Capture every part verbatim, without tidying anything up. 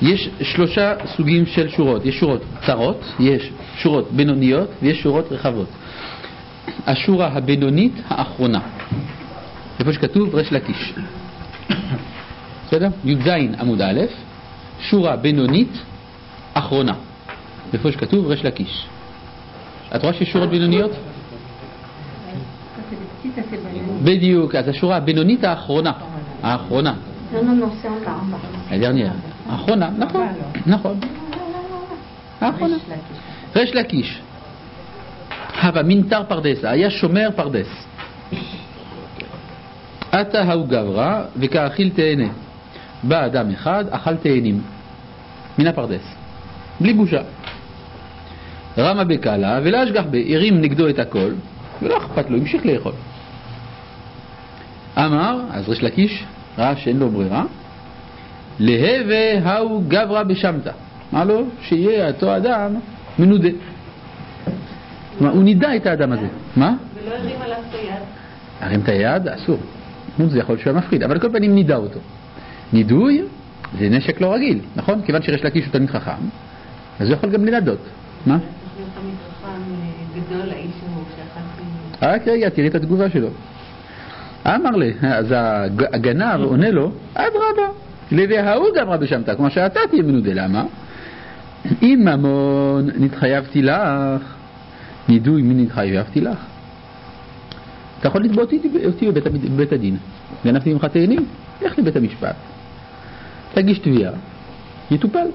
יש שלושה סוגים של שורות. יש שורות צרות, יש שורות בינוניות ויש שורות רחבות. השורה הבינונית האחרונה, איפה שכתוב רש לקיש, בסדר? י"ז עמוד א', שורה בינונית אחרונה, איפה שכתוב רש לקיש. את רואה שיש שורות בינוניות? בדיוק, אז השורה הבינונית האחרונה, האחרונה. הדרנייה, האחרונה, נכון, נכון. האחרונה. רש לקיש. הווה מינתר פרדסה, היה שומר פרדס. אתה הוא גברא וכאכיל תהנה. בא אדם אחד, אכל תהנים מן הפרדס, בלי בושה. רמה בקלה ולא אשגח בה, הרים נגדו את הכל ולא אכפת לו, המשיך לאכול. אמר, אז רש לקיש ראה שאין לו ברירה, להווה הוא גברא בשמתה, מה לו? שיהיה אותו אדם מנודה. הוא נידע את האדם הזה. מה? ולא הרים עליו את היד. הרים את היד אסור, זה יכול להיות מפחיד, אבל כל פנים נידע אותו. נידוי זה נשק לא רגיל, נכון? כיוון שרש לקיש הוא תלמיד חכם, אז הוא יכול גם לנדות. מה? צריך להיות תלמיד חכם גדול לאיש הוא שאחת... רק רגע, תראי את התגובה שלו. אמר לי, אז הגנב עונה לו, אדרבה, להווה ההוא גברא בשמתה, כמו שאתה תהיה מנודה. למה? אם ממון נתחייבתי לך, נידוי מי נתחייבתי לך. אתה יכול לתבוע אותי בבית, בבית הדין. גנבתי ממך תהנים, לך לבית המשפט, תגיש תביעה, יטופל.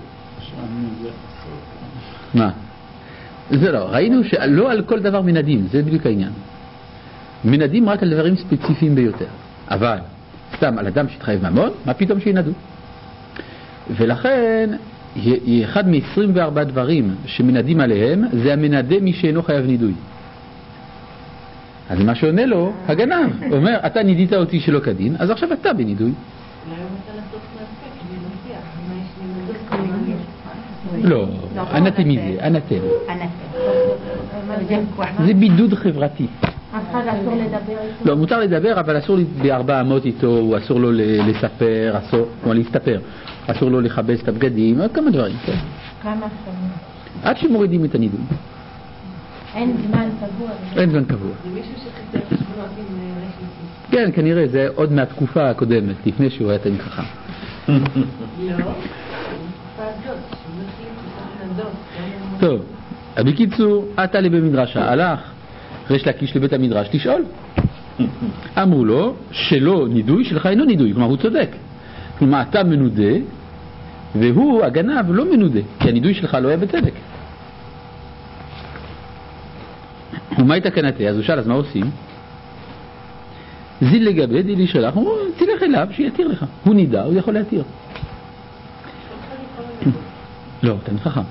מה? זה לא, ראינו שלא על כל דבר מנדים, זה בדיוק העניין. מנדים רק על דברים ספציפיים ביותר, אבל סתם על אדם שהתחייב ממון, מה פתאום שינדו? ולכן אחד מ-עשרים וארבעה דברים שמנדים עליהם זה המנדה מי שאינו חייב נידוי. אז מה שעונה לו הגנב, הוא אומר, אתה נידית אותי שלא כדין, אז עכשיו אתה בנידוי. אולי הוא רוצה לעשות מעסק, אני מציע, לא, אנתם מזה, אנתם. זה בידוד חברתי. לא, מותר לדבר, אבל אסור בארבע אמות איתו, אסור לו לספר, אסור, כמו להסתפר, אסור לו לחבש את הבגדים, עוד כמה דברים. כמה שנים? עד שמורידים את הנידוי. אין זמן קבוע. אין זמן קבוע. זה מישהו שחיסר חשבונות עם רש לקיש. כן, כנראה, זה עוד מהתקופה הקודמת, לפני שהוא היה תלמיד חכם. לא, בתקופה הזאת, שמחליט שצריך לנדות. טוב, בקיצור, אתה לבית מדרשה, הלך רש לקיש לבית המדרש לשאול. אמרו לו, שלא נידוי, שלך אינו נידוי, כלומר הוא צודק. כלומר, אתה מנודה, והוא, הגנב, לא מנודה, כי הנידוי שלך לא היה בצדק. ומה הייתה כנתה? אז הוא שאל, אז מה עושים? זיל לגבי דילי שלך, הוא אומר, תלך אליו שיתיר לך. הוא נידע, הוא יכול להתיר. לא, אתה חכם.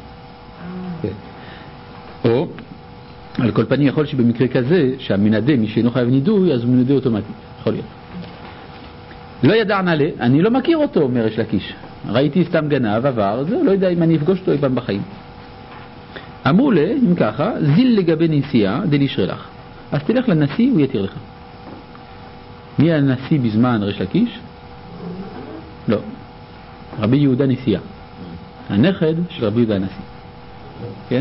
או, על כל פנים יכול שבמקרה כזה, שהמנדה מי שאינו חייב נידוי, אז הוא מנדה אוטומטית. יכול להיות. לא ידע נעלה, אני לא מכיר אותו, אומר רש לקיש. ראיתי סתם גנב, עבר, זהו, לא יודע אם אני אפגוש אותו איפם בחיים. אמרו לה, אם ככה, זיל לגבי נשיאה דלישרה לך. אז תלך לנשיא, הוא יתיר לך. מי הנשיא בזמן רש לקיש? לא. רבי יהודה נשיאה. הנכד של רבי יהודה הנשיא. כן?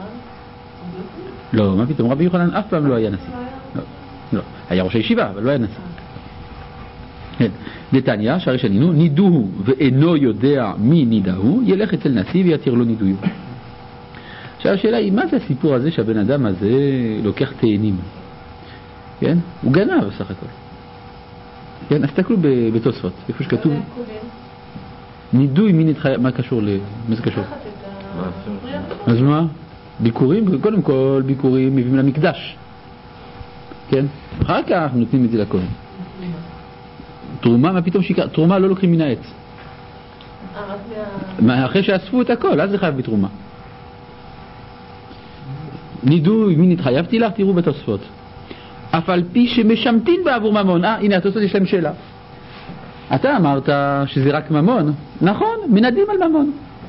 לא, מה פתאום? רבי יוחנן אף פעם לא היה נשיא. לא, לא. היה ראש הישיבה, אבל לא היה נשיא. כן. נתניה, שערי שנינו, נידוהו ואינו יודע מי נידהו, ילך אצל נשיא ויתיר לו נידויו. עכשיו השאלה היא, מה זה הסיפור הזה שהבן אדם הזה לוקח תהנים? כן? הוא גנב בסך הכל. כן? אז תסתכלו בתוספות, איפה שכתוב נידוי, מי נתחייב, מה קשור ל... מה זה קשור? אז מה? ביקורים, קודם כל ביקורים מביאים למקדש. כן? אחר כך נותנים את זה לכהן. תרומה, מה פתאום שיקר? תרומה לא לוקחים מן העץ. אחרי שאספו את הכל, אז זה חייב בתרומה. נידוי, מי נתחייבתי לך? תראו בתוספות. אף על פי שמשמתין בעבור ממון. אה, הנה, התוספות יש להם שאלה. אתה אמרת שזה רק ממון. נכון, מנדים על ממון.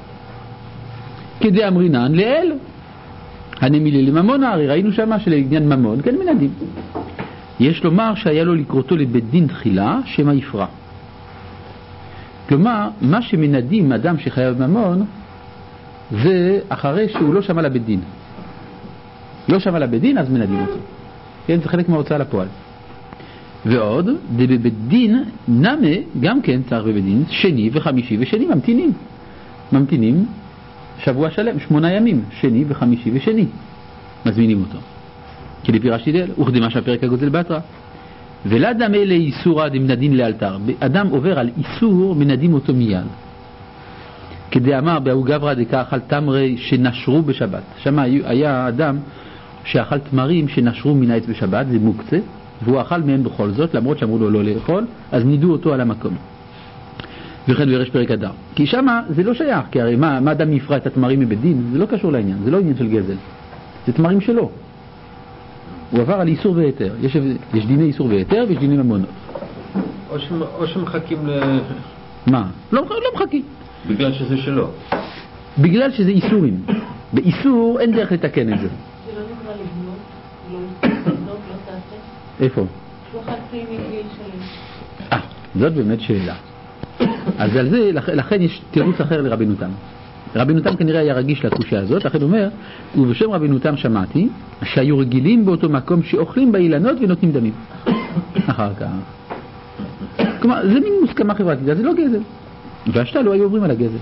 כדי אמרינן לאל. הנמילי לממון, הרי ראינו שמה שלעניין ממון, כן מנדים. יש לומר שהיה לו לקרותו לבית דין תחילה, שמה יפרע. כלומר, מה שמנדים אדם שחייב ממון, זה אחרי שהוא לא שמע לבית דין. לא שמע לבית דין, אז מנדים אותו. כן, זה חלק מההוצאה לפועל. ועוד, בבית דין, נמה, גם כן צריך בבית דין, שני וחמישי ושני ממתינים. ממתינים שבוע שלם, שמונה ימים, שני וחמישי ושני. מזמינים אותו. כי לפירשתי דל, וכדמה שהפרק הגוזל בתרא. ולא דמה לאיסורא דמנדין לאלתר. אדם עובר על איסור, מנדים אותו מיד. כדי אמר באו גברא דקה אכל תמרי שנשרו בשבת. שם היה אדם שאכל תמרים שנשרו מן העץ בשבת, זה מוקצה, והוא אכל מהם בכל זאת, למרות שאמרו לו לא לאכול, אז נידו אותו על המקום. וכן וירש פרק אדר. כי שם זה לא שייך, כי הרי מה, מה אדם יפרע את התמרים מבית דין? זה לא קשור לעניין, זה לא עניין של גזל. זה תמרים שלו. הוא עבר על איסור והיתר. יש, יש דיני איסור והיתר ויש דיני ממונות. או, ש, או שמחכים ל... מה? לא, לא מחכים. בגלל שזה שלו. בגלל שזה איסורים. באיסור אין דרך לתקן את זה. זה לא נקרא לבנות, לא לבנות, לא תעשה. איפה? לא חצי מגיל שלהם. אה, זאת באמת שאלה. אז על זה, לכן יש תירוץ אחר לרבינו תם. רבינו תם כנראה היה רגיש לתחושה הזאת, לכן הוא אומר, ובשם רבינו תם שמעתי, שהיו רגילים באותו מקום שאוכלים באילנות ונותנים דמים. אחר כך. כלומר, זה מין מוסכמה חברתית, זה לא גזל. והשתה לא היו עוברים על הגזל.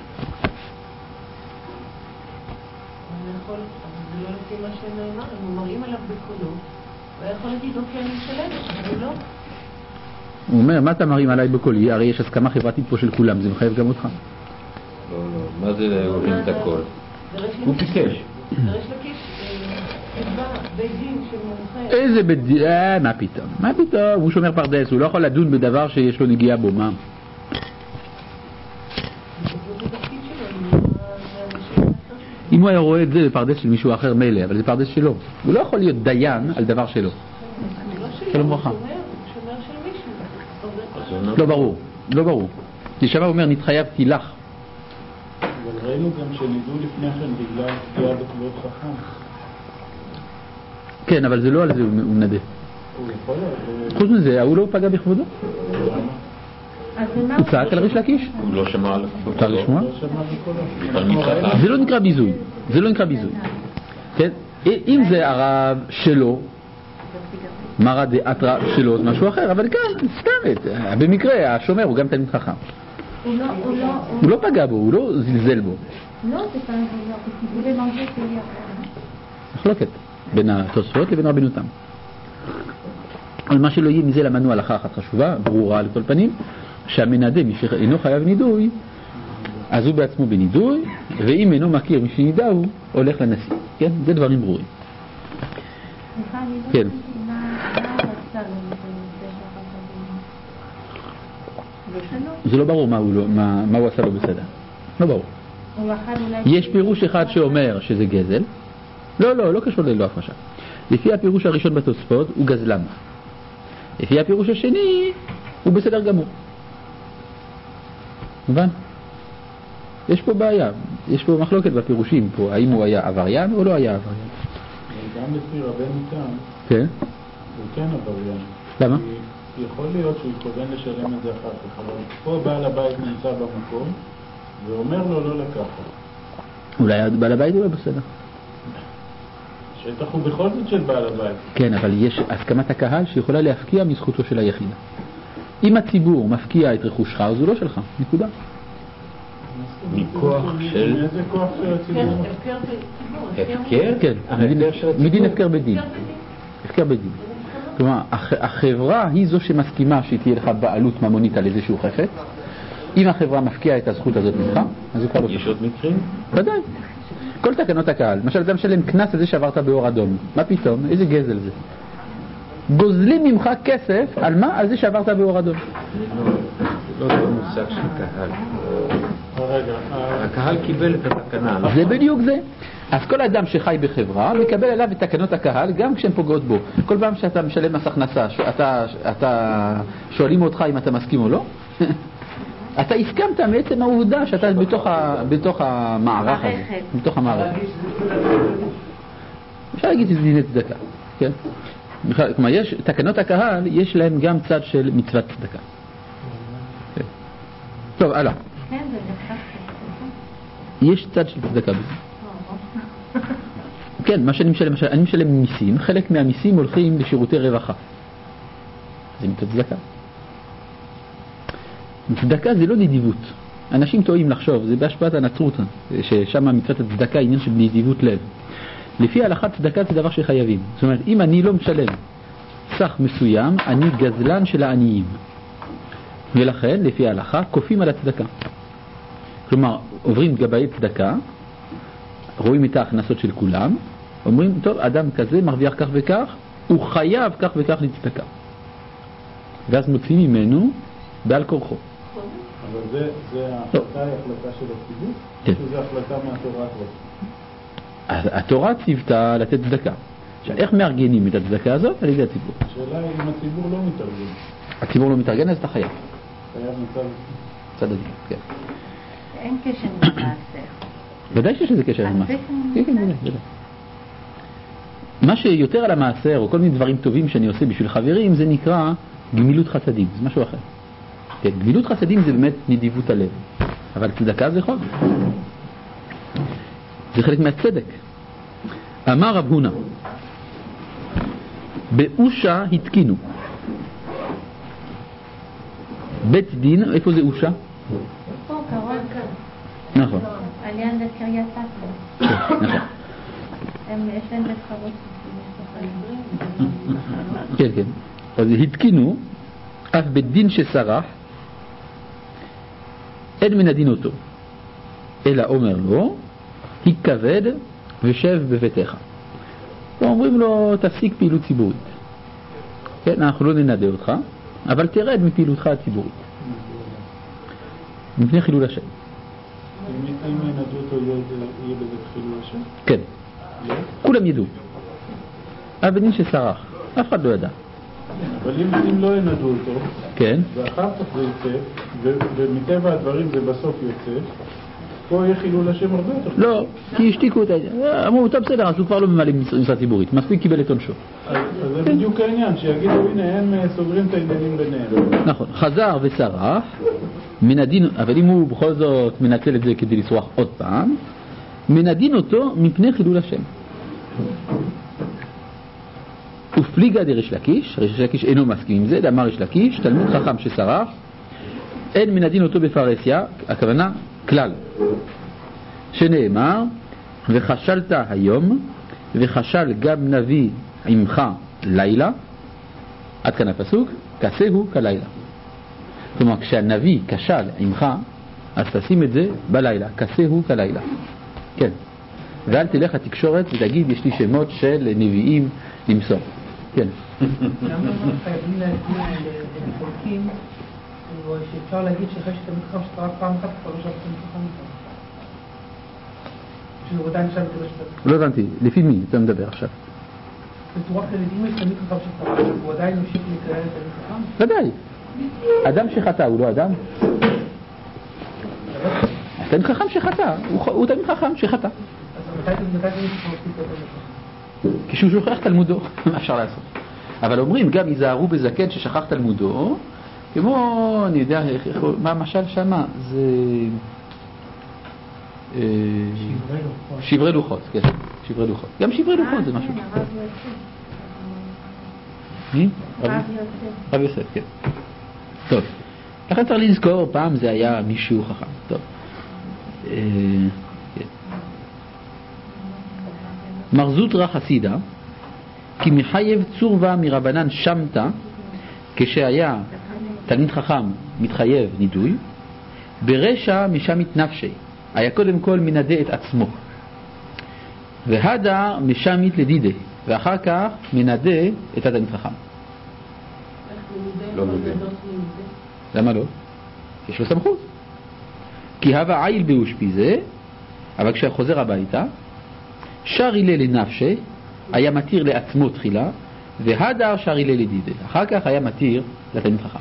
זה לא לפי מה שנאמר, הם מראים עליו בקולו, הוא יכול להגיד, אוקיי, אני משלמת, אבל לא. הוא אומר, מה אתה מראים עליי בקולי? הרי יש הסכמה חברתית פה של כולם, זה מחייב גם אותך. לא, לא, מה זה הורים את הכל? הוא ביקש. זה רש לקיש, בית דין של מומחה. איזה בית דין? אה, מה פתאום? מה פתאום? הוא שומר פרדס, הוא לא יכול לדון בדבר שיש לו נגיעה בו, מה? אם הוא היה רואה את זה בפרדס של מישהו אחר מלא, אבל זה פרדס שלו. הוא לא יכול להיות דיין על דבר שלו. שלום ברכה. לא ברור, לא ברור. ישבה אומר, נתחייבתי לך. אבל ראינו גם שנידו לפני כן בגלל פגיעה בכבוד חכם. כן, אבל זה לא על זה הוא מנדה. הוא יכול להיות. חוץ מזה, הוא לא פגע בכבודו. הוא צעק על ריש לקיש. הוא לא שמע על כבודו. אפשר לשמוע? לא שמע בקולו. זה לא נקרא ביזוי. זה לא נקרא ביזוי. כן? אם זה הרב שלו, מרא דאתרא שלו, זה משהו אחר, אבל כאן, סתם, במקרה, השומר הוא גם תלמיד חכם. הוא לא פגע בו, הוא לא זלזל בו. לא, זה פעם לא, הוא קיבל מנגה שלי אחר. מחלוקת בין התוספות לבין רבינו תם. על מה שלא יהיה מזה למדנו הלכה אחת חשובה, ברורה על כל פנים, שהמנדה מי שאינו חייב נידוי, אז הוא בעצמו בנידוי, ואם אינו מכיר מי שנידע הוא הולך לנשיא. כן? זה דברים ברורים. כן. זה לא ברור מה הוא, לא, מה, מה הוא עשה לו בסדר. לא ברור. יש פירוש אחד שאומר שזה גזל. לא, לא, לא קשור ללא הפרשה. לפי הפירוש הראשון בתוספות הוא גזלן. לפי הפירוש השני הוא בסדר גמור. מובן? יש פה בעיה. יש פה מחלוקת בפירושים פה. האם הוא היה עבריין או לא היה עבריין. גם לפי רבנו תם, כן? הוא כן עבריין. למה? כי יכול להיות שהוא התכוון לשלם את זה אחר כך, אבל פה בעל הבית נמצא במקום ואומר לו לא לקחת. אולי בעל הבית הוא לא בסדר. שטח הוא בכל זאת של בעל הבית. כן, אבל יש הסכמת הקהל שיכולה להפקיע מזכותו של היחיד. אם הציבור מפקיע את רכושך, אז הוא לא שלך, נקודה. מכוח של... איזה כוח של הציבור? הפקר? כן, מדין הפקר בדין. הפקר בדין. כלומר, החברה היא זו שמסכימה שתהיה לך בעלות ממונית על איזשהו חפץ. אם החברה מפקיעה את הזכות הזאת ממך, אז הוא כבר לא... יש עוד מקרים? ודאי. כל תקנות הקהל. למשל, אדם שלם כנס על זה שעברת באור אדום. מה פתאום? איזה גזל זה? גוזלים ממך כסף על מה? על זה שעברת באור אדום. לא, זה מושג של קהל. הקהל קיבל את התקנה. זה בדיוק זה. אז כל אדם שחי בחברה מקבל עליו את תקנות הקהל גם כשהן פוגעות בו. כל פעם שאתה משלם מס הכנסה, אתה, אתה שואלים אותך אם אתה מסכים או לא. אתה הסכמת מעצם העובדה שאתה בתוך, ה, בתוך המערך הזה. בתוך המערך. אפשר להגיד שזה דיני צדקה. כן? כלומר, יש, תקנות הקהל יש להם גם צד של מצוות צדקה. כן. טוב, הלאה. כן, זה נחשב. יש צד של צדקה בזה. כן, מה שאני משלם, אני משלם מיסים, חלק מהמיסים הולכים לשירותי רווחה. זה מצד צדקה. צדקה זה לא נדיבות. אנשים טועים לחשוב, זה בהשפעת הנצרות, ששם מצוות הצדקה עניין של נדיבות לב. לפי ההלכה צדקה זה דבר שחייבים. זאת אומרת, אם אני לא משלם סך מסוים, אני גזלן של העניים. ולכן, לפי ההלכה, כופים על הצדקה. כלומר, עוברים גבאי צדקה, רואים את ההכנסות של כולם, אומרים, טוב, אדם כזה מרוויח כך וכך, הוא חייב כך וכך לצדקה. ואז מוצאים ממנו בעל כורחו. אבל זה, זה ההחלטה, היא החלטה של הציבור? כן. שזה החלטה מהתורה כבר? התורה ציוותה לתת צדקה. עכשיו, איך מארגנים את הצדקה הזאת? על ידי הציבור. השאלה היא אם הציבור לא מתארגן. הציבור לא מתארגן, אז אתה חייב. חייב מצב... צד הדין, כן. אין קשר למעשר. ודאי שיש לזה קשר למעשר. כן, כן, ודאי, ודאי. מה שיותר על המעשר, או כל מיני דברים טובים שאני עושה בשביל חברים, זה נקרא גמילות חסדים, זה משהו אחר. כן, גמילות חסדים זה באמת נדיבות הלב. אבל צדקה זה חוב. זה חלק מהצדק. אמר רב הונא, באושה התקינו. בית דין, איפה זה אושה? פה, קרוב כאן. נכון. על יד קריית אתא. נכון. יש להם בית חרות. כן, כן. אז התקינו, אף בית דין שסרח, אין מן הדין אותו, אלא אומר לו, התכבד ושב בביתך. ואומרים לו, תפסיק פעילות ציבורית. כן, אנחנו לא ננדה אותך, אבל תרד מפעילותך הציבורית. מפני חילול השם. אם ינדו אותו יהיה בזה חילול השם? כן. כולם ידעו. הבדין שסרח, אף אחד לא ידע. אבל אם לא ינדו אותו, כן. ואחר כך זה יצא, ומטבע הדברים זה בסוף יוצא, פה יהיה חילול השם הרבה יותר. לא, כי השתיקו את העניין. אמרו, טוב בסדר, אז הוא כבר לא ממלא משרה ציבורית. מספיק קיבל את עונשו. אז זה בדיוק העניין, שיגידו, הנה, הם סוגרים את העניינים ביניהם. נכון, חזר וסרח, מן הדין, אבל אם הוא בכל זאת מנצל את זה כדי לסרוח עוד פעם, מן הדין אותו מפני חילול השם. ופליגה דריש לקיש, ריש לקיש אינו מסכים עם זה, דאמר ריש לקיש, תלמיד חכם שסרח, אין מן הדין אותו בפרסיה, הכוונה כלל, שנאמר, וחשלת היום, וחשל גם נביא עמך לילה, עד כאן הפסוק, כסהו כלילה. כלומר, כשהנביא כשל עמך, אז תשים את זה בלילה, כסהו כלילה. כן. ואל תלך לתקשורת ותגיד, יש לי שמות של נביאים למסור. כן. למה חייבים להגיד לחולקים שאפשר להגיד שאחרי שאתה מתחם שאתה רק פעם אחת כבר לא שאתה מתחם איתה? שזה עדיין שם כדי שאתה... לא הבנתי, לפי מי אתה מדבר עכשיו? בצורה כללית, אם יש תמיד חכם שאתה הוא עדיין ממשיך לקרוא את תמיד חכם? ודאי. אדם שחטא הוא לא אדם? תמיד חכם שחטא, הוא תמיד חכם שחטא. אז מתי זה מתחיל? כשהוא שוכח תלמודו, מה אפשר לעשות? אבל אומרים, גם יזהרו בזקן ששכח תלמודו, כמו, אני יודע, מה המשל שמה? זה... שברי לוחות, כן, שברי לוחות. גם שברי לוחות זה משהו. מי? רב יוסף, כן. טוב, לכן צריך לזכור, פעם זה היה מישהו חכם. טוב. מרזוטרה חסידה, כי מחייב צורבה מרבנן שמתה, כשהיה תלמיד חכם מתחייב נידוי, ברשע משמית נפשי, היה קודם כל מנדה את עצמו, והדר משמית לדידי, ואחר כך מנדה את התלמיד חכם. לא מודה. למה לא? יש לו סמכות. כי הווה עיל באושפיזה, אבל כשחוזר הביתה, שר הילה לנפשי, היה מתיר לעצמו תחילה, והדר שר הילה לדידי. אחר כך היה מתיר לתלמיד חכם.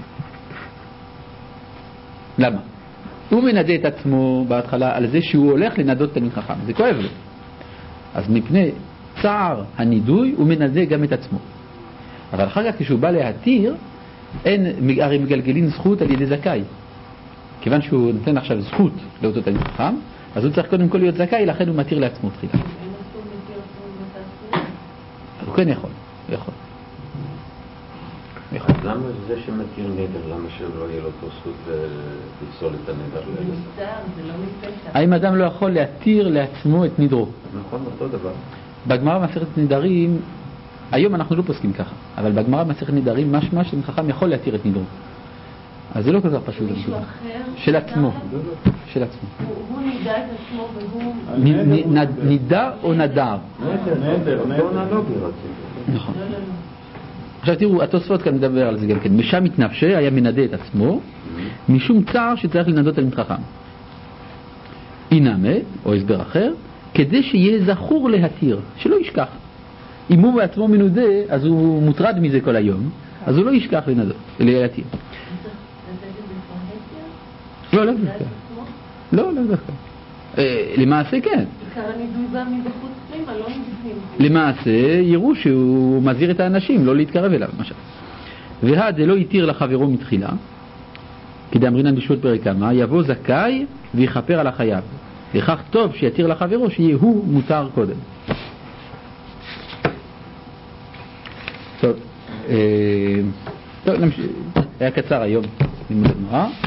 למה? הוא מנדה את עצמו בהתחלה על זה שהוא הולך לנדות תלמיד חכם. זה כואב לו. אז מפני צער הנידוי הוא מנדה גם את עצמו. אבל אחר כך כשהוא בא להתיר, אין, הרי מגלגלים זכות על ידי זכאי. כיוון שהוא נותן עכשיו זכות לאותו תלמיד חכם, אז הוא צריך קודם כל להיות זכאי, לכן הוא מתיר לעצמו תחילה. אין אסור מתיר עצמו במתת הוא כן יכול, הוא יכול. יכול. אז למה זה שמתיר נדר? למה שלא יהיה לו אותו זכות לפסול את הנדר? זה מסתר, זה לא מפשע. האם אדם לא יכול להתיר לעצמו את נדרו? נכון, אותו דבר. בגמרא במסכת נדרים, היום אנחנו לא פוסקים ככה, אבל בגמרא במסכת נדרים משמע שחכם יכול להתיר את נדרו. אז זה לא כל כך פשוט. מישהו אחר? של עצמו. של עצמו. הוא- הוא נידע את עצמו והוא... נ- נ- נ- נידה או נדר? נדר, נדר. אותו אנלוגי רציתי. נכון. לא, לא, לא. עכשיו תראו, התוספות כאן מדבר על זה גם כן. משם מתנפשי היה מנדה את עצמו, משום צער שצריך לנדות תלמיד חכם. אינמה, או הסבר אחר, כדי שיהיה זכור להתיר, שלא ישכח. אם הוא בעצמו מנודה, אז הוא מוטרד מזה כל היום, אז הוא לא ישכח לנדות, להתיר. צריך לתת את זה כבר לא, התיר? לא לדעת דווקא. עצמו? לא, לא דווקא. אה, למעשה כן. עיקר הנידוי בא מבחוץ פנימה, לא מבפנים. למעשה יראו שהוא מזהיר את האנשים לא להתקרב אליו, למשל. והד לא יתיר לחברו מתחילה, כדאמרינן בשבות פרק כמה, יבוא זכאי ויכפר על החייב. לכך טוב שיתיר לחברו שיהיה הוא מותר קודם. טוב, אה, טוב, נמשיך. היה קצר היום לימוד הגמרא.